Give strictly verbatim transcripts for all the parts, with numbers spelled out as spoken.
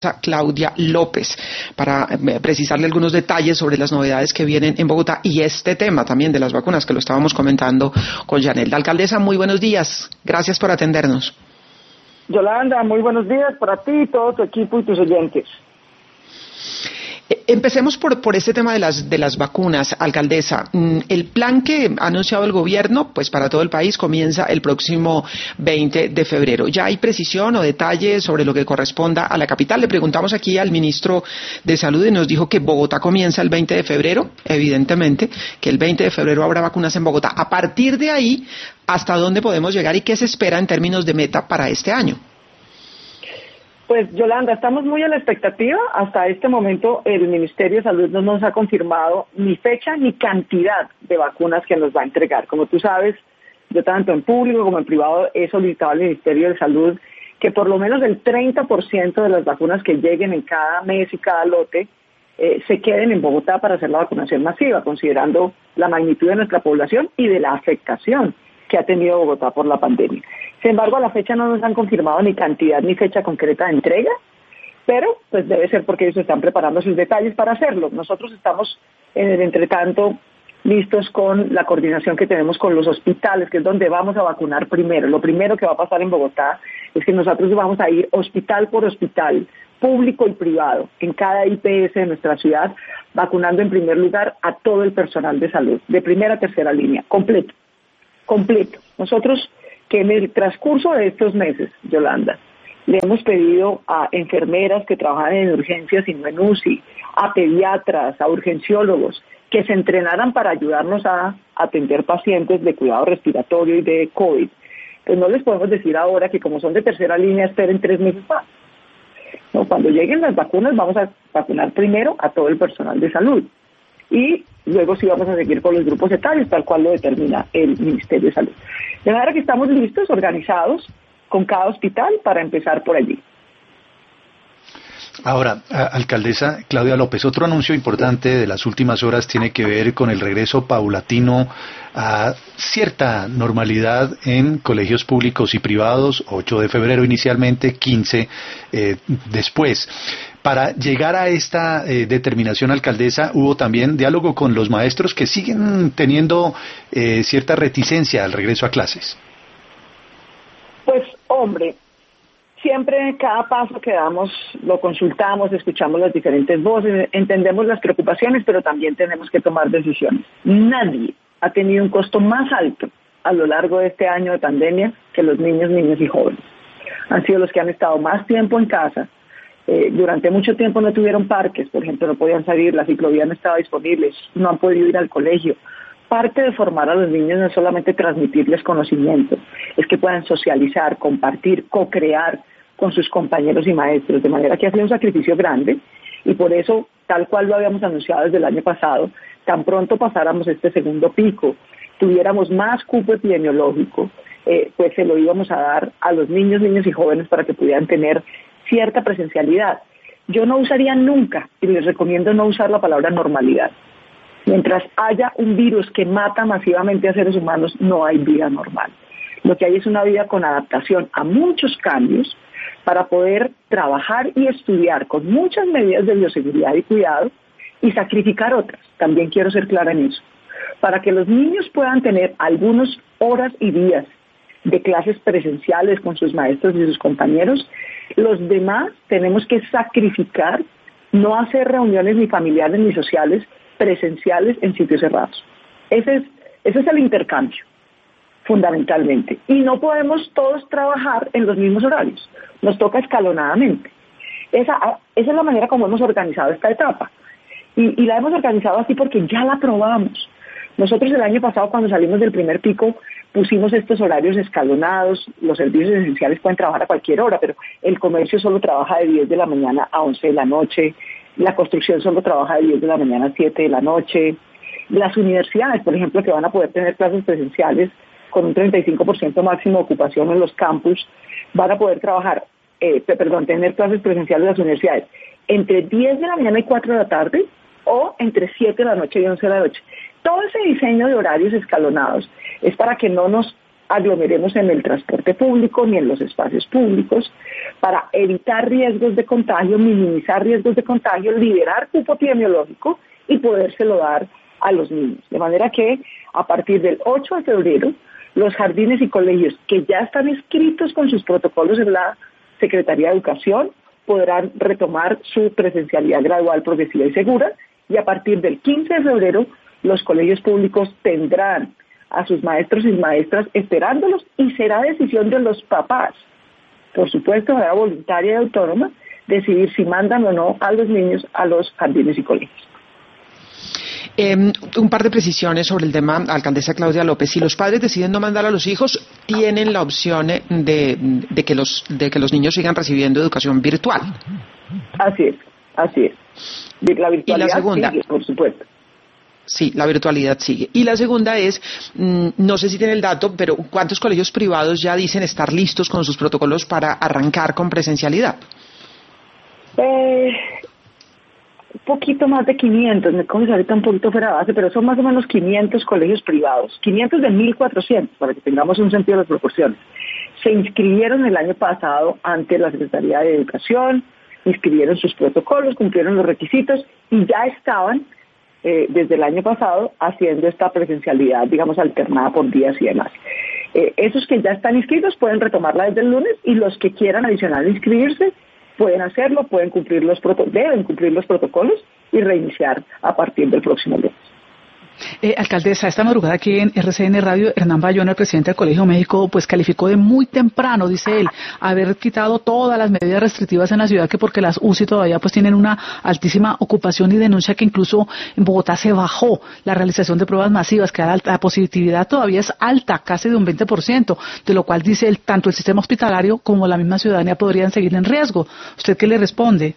Claudia López, para precisarle algunos detalles sobre las novedades que vienen en Bogotá y este tema también de las vacunas que lo estábamos comentando con Yanelda. Alcaldesa, muy buenos días. Gracias por atendernos. Yolanda, muy buenos días para ti, todo tu equipo y tus oyentes. Empecemos por, por este tema de las, de las vacunas, alcaldesa. El plan que ha anunciado el gobierno, pues para todo el país, comienza el próximo veinte de febrero. ¿Ya hay precisión o detalles sobre lo que corresponda a la capital? Le preguntamos aquí al ministro de Salud y nos dijo que Bogotá comienza el veinte de febrero, evidentemente, que el veinte de febrero habrá vacunas en Bogotá. A partir de ahí, ¿hasta dónde podemos llegar y qué se espera en términos de meta para este año? Pues, Yolanda, estamos muy a la expectativa. Hasta este momento el Ministerio de Salud no nos ha confirmado ni fecha ni cantidad de vacunas que nos va a entregar. Como tú sabes, yo tanto en público como en privado he solicitado al Ministerio de Salud que por lo menos el treinta por ciento de las vacunas que lleguen en cada mes y cada lote eh, se queden en Bogotá para hacer la vacunación masiva, considerando la magnitud de nuestra población y de la afectación que ha tenido Bogotá por la pandemia. Sin embargo, a la fecha no nos han confirmado ni cantidad ni fecha concreta de entrega, pero pues debe ser porque ellos están preparando sus detalles para hacerlo. Nosotros estamos en el entretanto listos con la coordinación que tenemos con los hospitales, que es donde vamos a vacunar primero. Lo primero que va a pasar en Bogotá es que nosotros vamos a ir hospital por hospital, público y privado, en cada I P S de nuestra ciudad, vacunando en primer lugar a todo el personal de salud, de primera a tercera línea, completo. completo. Nosotros, que en el transcurso de estos meses, Yolanda, le hemos pedido a enfermeras que trabajan en urgencias y no en U C I, a pediatras, a urgenciólogos, que se entrenaran para ayudarnos a atender pacientes de cuidado respiratorio y de COVID. Pues no les podemos decir ahora que como son de tercera línea, esperen tres meses más. No, cuando lleguen las vacunas, vamos a vacunar primero a todo el personal de salud. Y luego sí vamos a seguir con los grupos etarios, tal cual lo determina el Ministerio de Salud. De manera que estamos listos, organizados, con cada hospital para empezar por allí. Ahora, alcaldesa Claudia López, otro anuncio importante de las últimas horas tiene que ver con el regreso paulatino a cierta normalidad en colegios públicos y privados, ocho de febrero inicialmente, quince eh, después. Para llegar a esta eh, determinación, alcaldesa, hubo también diálogo con los maestros que siguen teniendo eh, cierta reticencia al regreso a clases. Pues, hombre, siempre cada paso que damos lo consultamos, escuchamos las diferentes voces, entendemos las preocupaciones, pero también tenemos que tomar decisiones. Nadie ha tenido un costo más alto a lo largo de este año de pandemia que los niños, niñas y jóvenes. Han sido los que han estado más tiempo en casa. Eh, durante mucho tiempo no tuvieron parques, por ejemplo, no podían salir, la ciclovía no estaba disponible, no han podido ir al colegio. Parte de formar a los niños no es solamente transmitirles conocimiento, es que puedan socializar, compartir, co-crear con sus compañeros y maestros, de manera que ha sido un sacrificio grande y por eso, tal cual lo habíamos anunciado desde el año pasado, tan pronto pasáramos este segundo pico, tuviéramos más cupo epidemiológico, eh, pues se lo íbamos a dar a los niños, niños y jóvenes para que pudieran tener cierta presencialidad. Yo no usaría nunca, y les recomiendo no usar la palabra normalidad. Mientras haya un virus que mata masivamente a seres humanos, no hay vida normal. Lo que hay es una vida con adaptación a muchos cambios para poder trabajar y estudiar con muchas medidas de bioseguridad y cuidado y sacrificar otras. También quiero ser clara en eso. Para que los niños puedan tener algunas horas y días de clases presenciales con sus maestros y sus compañeros, los demás tenemos que sacrificar no hacer reuniones ni familiares ni sociales presenciales en sitios cerrados. Ese es, ese es el intercambio, fundamentalmente. Y no podemos todos trabajar en los mismos horarios. Nos toca escalonadamente. Esa, esa es la manera como hemos organizado esta etapa. Y, y la hemos organizado así porque ya la probamos. Nosotros el año pasado, cuando salimos del primer pico, pusimos estos horarios escalonados. Los servicios esenciales pueden trabajar a cualquier hora, pero el comercio solo trabaja de diez de la mañana a once de la noche. La construcción solo trabaja de diez de la mañana a siete de la noche. Las universidades, por ejemplo, que van a poder tener clases presenciales con un treinta y cinco por ciento máximo de ocupación en los campus, van a poder trabajar, eh, perdón, tener clases presenciales en las universidades entre diez de la mañana y cuatro de la tarde o entre siete de la noche y once de la noche. Todo ese diseño de horarios escalonados es para que no nos aglomeremos en el transporte público ni en los espacios públicos, para evitar riesgos de contagio, minimizar riesgos de contagio, liberar cupo epidemiológico y podérselo dar a los niños. De manera que a partir del ocho de febrero, los jardines y colegios que ya están inscritos con sus protocolos en la Secretaría de Educación podrán retomar su presencialidad gradual, progresiva y segura, y a partir del quince de febrero los colegios públicos tendrán a sus maestros y maestras esperándolos y será decisión de los papás, por supuesto de manera voluntaria y autónoma, decidir si mandan o no a los niños a los jardines y colegios. Eh, un par de precisiones sobre el tema, alcaldesa Claudia López. Si los padres deciden no mandar a los hijos, tienen la opción de, de, que, los, de que los niños sigan recibiendo educación virtual. Así es, así es. La virtualidad y la segunda, sigue, por supuesto. Sí, la virtualidad sigue. Y la segunda es, mmm, no sé si tiene el dato, pero ¿cuántos colegios privados ya dicen estar listos con sus protocolos para arrancar con presencialidad? Eh... Un poquito más de quinientos, me coges ahorita un poquito fuera de base, pero son más o menos quinientos colegios privados, quinientos de mil cuatrocientos, para que tengamos un sentido de las proporciones. Se inscribieron el año pasado ante la Secretaría de Educación, inscribieron sus protocolos, cumplieron los requisitos y ya estaban eh, desde el año pasado haciendo esta presencialidad, digamos, alternada por días y demás. Eh, esos que ya están inscritos pueden retomarla desde el lunes y los que quieran adicional inscribirse pueden hacerlo, pueden cumplir los proto- deben cumplir los protocolos y reiniciar a partir del próximo lunes. Eh, alcaldesa, esta madrugada aquí en R C N Radio, Hernán Bayona, el presidente del Colegio México, pues calificó de muy temprano, dice él, haber quitado todas las medidas restrictivas en la ciudad, que porque las U C I todavía pues tienen una altísima ocupación, y denuncia que incluso en Bogotá se bajó la realización de pruebas masivas, que la, la positividad todavía es alta, casi de un veinte por ciento, de lo cual dice él, tanto el sistema hospitalario como la misma ciudadanía podrían seguir en riesgo. ¿Usted qué le responde?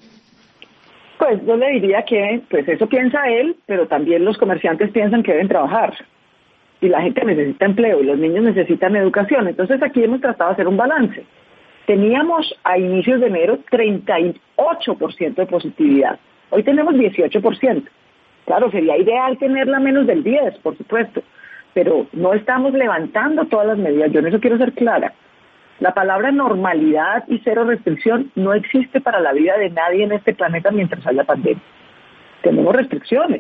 Pues yo le diría que, pues eso piensa él, pero también los comerciantes piensan que deben trabajar. Y la gente necesita empleo y los niños necesitan educación. Entonces aquí hemos tratado de hacer un balance. Teníamos a inicios de enero treinta y ocho por ciento de positividad. Hoy tenemos dieciocho por ciento. Claro, sería ideal tenerla menos del diez por ciento, por supuesto. Pero no estamos levantando todas las medidas. Yo en eso quiero ser clara. La palabra normalidad y cero restricción no existe para la vida de nadie en este planeta mientras haya pandemia. Tenemos restricciones,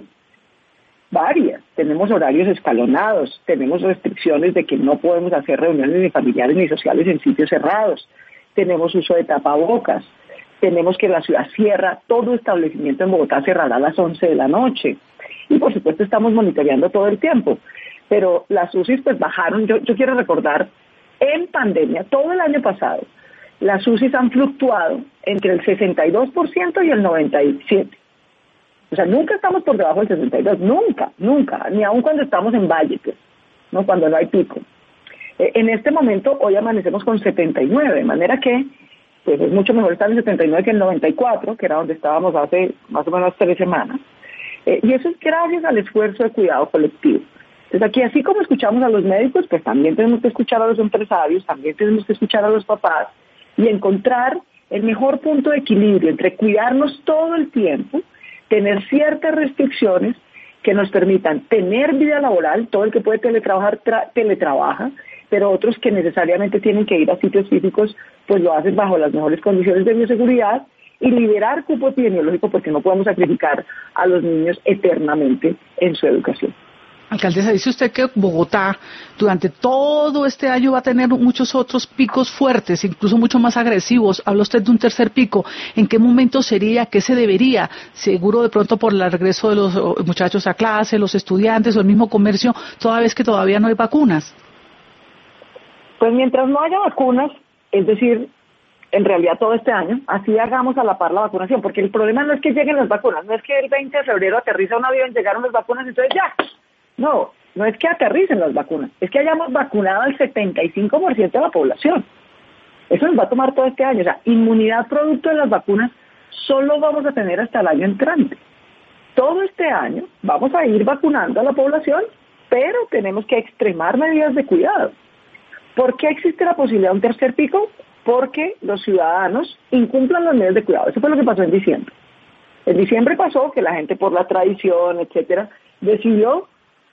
varias. Tenemos horarios escalonados, tenemos restricciones de que no podemos hacer reuniones ni familiares ni sociales en sitios cerrados, tenemos uso de tapabocas, tenemos que la ciudad cierra, todo establecimiento en Bogotá cerrará a las once de la noche. Y por supuesto estamos monitoreando todo el tiempo. Pero las U C Is pues bajaron, yo, yo quiero recordar, en pandemia, todo el año pasado, las U C Is han fluctuado entre el sesenta y dos por ciento y el noventa y siete por ciento. O sea, nunca estamos por debajo del sesenta y dos por ciento, nunca, nunca, ni aun cuando estamos en valle, pues, ¿no? Cuando no hay pico. Eh, en este momento, hoy amanecemos con setenta y nueve, de manera que pues es mucho mejor estar en setenta y nueve que en noventa y cuatro, que era donde estábamos hace más o menos tres semanas. Eh, y eso es gracias al esfuerzo de cuidado colectivo. Entonces aquí, así como escuchamos a los médicos, pues también tenemos que escuchar a los empresarios, también tenemos que escuchar a los papás y encontrar el mejor punto de equilibrio entre cuidarnos todo el tiempo, tener ciertas restricciones que nos permitan tener vida laboral, todo el que puede teletrabajar, tra- teletrabaja, pero otros que necesariamente tienen que ir a sitios físicos, pues lo hacen bajo las mejores condiciones de bioseguridad y liberar cupo epidemiológico, porque no podemos sacrificar a los niños eternamente en su educación. Alcaldesa, dice usted que Bogotá durante todo este año va a tener muchos otros picos fuertes, incluso mucho más agresivos. Habla usted de un tercer pico. ¿En qué momento sería? ¿Qué se debería? Seguro de pronto por el regreso de los muchachos a clase, los estudiantes o el mismo comercio, toda vez que todavía no hay vacunas. Pues mientras no haya vacunas, es decir, en realidad todo este año, así hagamos a la par la vacunación, porque el problema no es que lleguen las vacunas, no es que el veinte de febrero aterriza un avión, llegaron las vacunas, entonces ya. No, no es que aterricen las vacunas, es que hayamos vacunado al setenta y cinco por ciento de la población. Eso nos va a tomar todo este año. O sea, inmunidad producto de las vacunas solo vamos a tener hasta el año entrante. Todo este año vamos a ir vacunando a la población, pero tenemos que extremar medidas de cuidado. ¿Por qué existe la posibilidad de un tercer pico? Porque los ciudadanos incumplan las medidas de cuidado. Eso fue lo que pasó en diciembre. En diciembre pasó que la gente, por la tradición, etcétera, decidió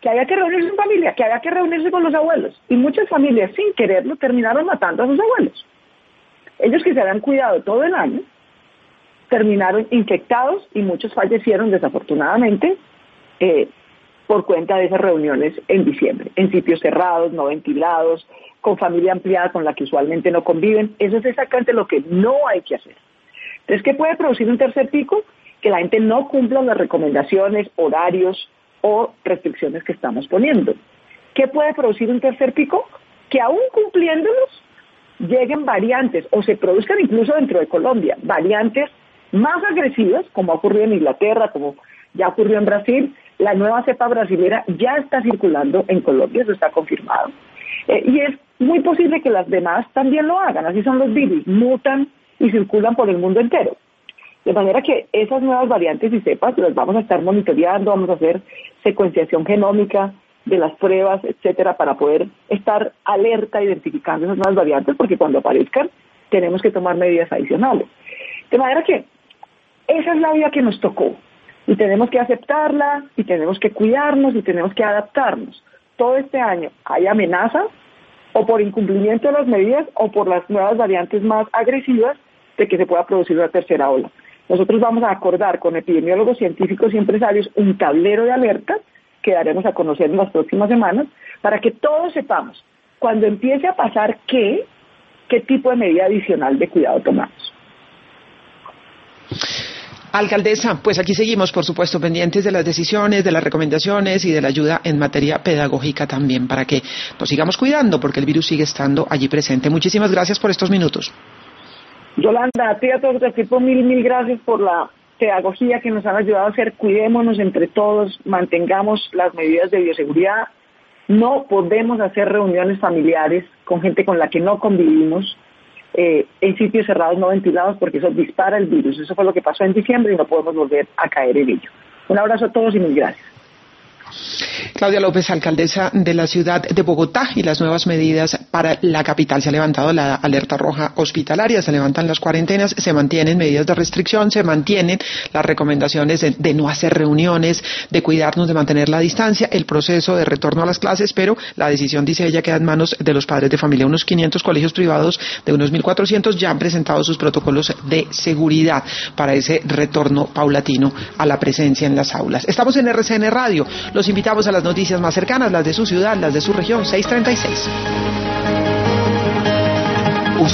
que había que reunirse en familia, que había que reunirse con los abuelos. Y muchas familias, sin quererlo, terminaron matando a sus abuelos. Ellos que se habían cuidado todo el año, terminaron infectados y muchos fallecieron desafortunadamente eh, por cuenta de esas reuniones en diciembre, en sitios cerrados, no ventilados, con familia ampliada con la que usualmente no conviven. Eso es exactamente lo que no hay que hacer. Entonces, ¿qué puede producir un tercer pico? Que la gente no cumpla las recomendaciones, horarios o restricciones que estamos poniendo. ¿Qué puede producir un tercer pico? Que aún cumpliéndolos lleguen variantes o se produzcan incluso dentro de Colombia variantes más agresivas, como ha ocurrido en Inglaterra, como ya ocurrió en Brasil. La nueva cepa brasilera ya está circulando en Colombia, eso está confirmado. Eh, y es muy posible que las demás también lo hagan, así son los virus, mutan y circulan por el mundo entero. De manera que esas nuevas variantes y cepas las vamos a estar monitoreando, vamos a hacer secuenciación genómica de las pruebas, etcétera, para poder estar alerta identificando esas nuevas variantes, porque cuando aparezcan tenemos que tomar medidas adicionales. De manera que esa es la vida que nos tocó y tenemos que aceptarla y tenemos que cuidarnos y tenemos que adaptarnos. Todo este año hay amenazas o por incumplimiento de las medidas o por las nuevas variantes más agresivas de que se pueda producir una tercera ola. Nosotros vamos a acordar con epidemiólogos, científicos y empresarios un tablero de alerta que daremos a conocer en las próximas semanas para que todos sepamos cuando empiece a pasar qué, qué tipo de medida adicional de cuidado tomamos. Alcaldesa, pues aquí seguimos, por supuesto, pendientes de las decisiones, de las recomendaciones y de la ayuda en materia pedagógica también, para que nos sigamos cuidando, porque el virus sigue estando allí presente. Muchísimas gracias por estos minutos. Yolanda, a ti y a todo tu equipo, mil, mil gracias por la pedagogía que nos han ayudado a hacer. Cuidémonos entre todos, mantengamos las medidas de bioseguridad. No podemos hacer reuniones familiares con gente con la que no convivimos, eh, en sitios cerrados no ventilados, porque eso dispara el virus. Eso fue lo que pasó en diciembre y no podemos volver a caer en ello. Un abrazo a todos y mil gracias. Claudia López, alcaldesa de la ciudad de Bogotá, y las nuevas medidas para la capital. Se ha levantado la alerta roja hospitalaria, se levantan las cuarentenas, se mantienen medidas de restricción, se mantienen las recomendaciones de, de no hacer reuniones, de cuidarnos, de mantener la distancia, el proceso de retorno a las clases, pero la decisión, dice ella, queda en manos de los padres de familia. Unos quinientos colegios privados de unos mil cuatrocientos ya han presentado sus protocolos de seguridad para ese retorno paulatino a la presencia en las aulas. Estamos en R C N Radio. Los invitamos a las noticias más cercanas, las de su ciudad, las de su región. seis treinta y seis.